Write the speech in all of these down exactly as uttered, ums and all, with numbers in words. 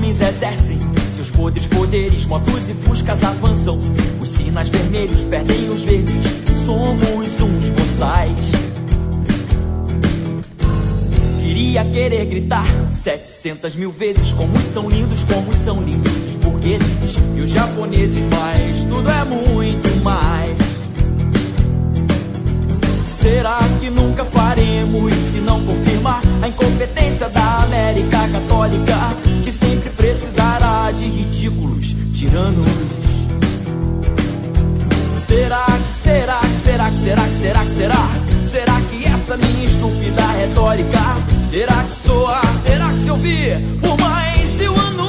homens exercem seus poderes, poderes, motos e fuscas avançam. Os sinais vermelhos perdem os verdes, somos uns boçais. Queria querer gritar setecentas mil vezes como são lindos, como são lindos os burgueses e os japoneses, mas tudo é muito mais. Será que nunca faremos, se não confirmar a incompetência da América Católica, que sempre precisará de ridículos tiranos? Será que, será que, será que, será que, será que, será? Será que essa minha estúpida retórica terá que soar, terá que se ouvir por mais mil anos?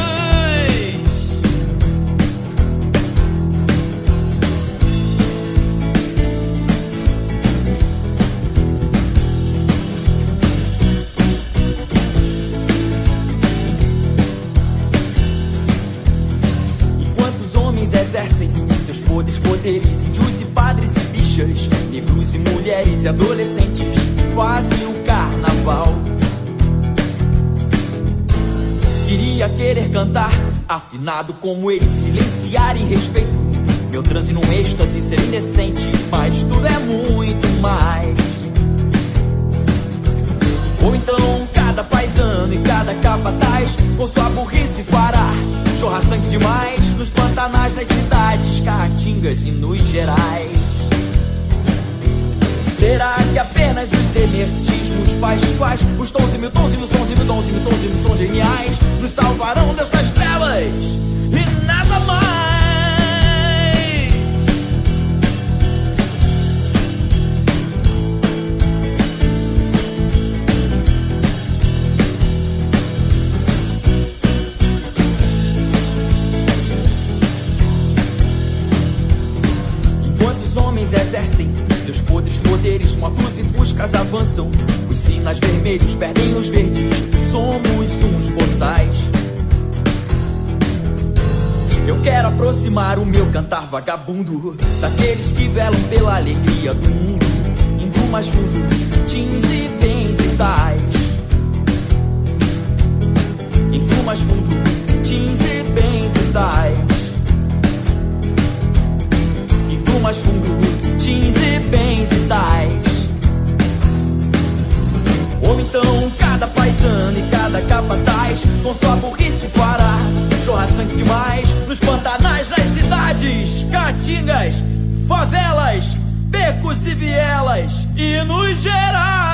Enquanto os homens exercem seus poderes, poderes, índios e padres e bichas, negros e mulheres e adolescentes fazem o carnaval. Queria querer cantar afinado como eles, silenciar em respeito meu transe num êxtase ser indecente, mas tudo é muito mais. Ou então cada paisano e cada capataz com sua burrice fará jorrar sangue demais nos pantanais das cidades, caatingas e nos gerais. Será que apenas os emertismos pasquais, os tons e mil tons e mil sons e mil dons e mil tons e mil sons geniais nos salvarão dessas trevas e nada mais? Enquanto os homens exercem seus poderes, poderes, motos e fuscas avançam. Os sinais vermelhos perdem os verdes, somos uns boçais. Eu quero aproximar o meu cantar vagabundo daqueles que velam pela alegria do mundo, indo mais fundo, teens e bens e tais. Indo mais fundo, teens e bens e tais. Indo mais fundo, teens e bens e tais. Ou então cada paisano e cada capataz com sua burrice fará jorrar sangue demais nos pantanais das cidades, caatingas, favelas, becos e vielas e nos gerais.